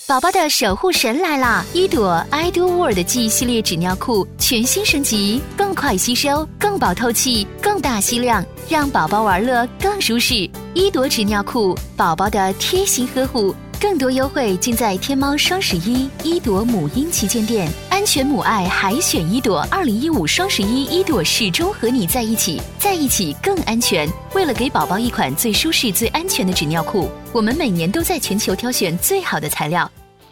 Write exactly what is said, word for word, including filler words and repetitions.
宝宝的守护神来啦！一朵 I Do World 记忆系列纸尿裤全新升级，更快吸收，更薄透气，更大吸量，让宝宝玩乐更舒适。一朵纸尿裤，宝宝的贴心呵护。更多优惠尽在天猫双十一一朵母婴旗舰店，安全母爱海选一朵。二零一五双十一一朵始终和你在一起，在一起更安全。为了给宝宝一款最舒适、最安全的纸尿裤，我们每年都在全球挑选最好的材料，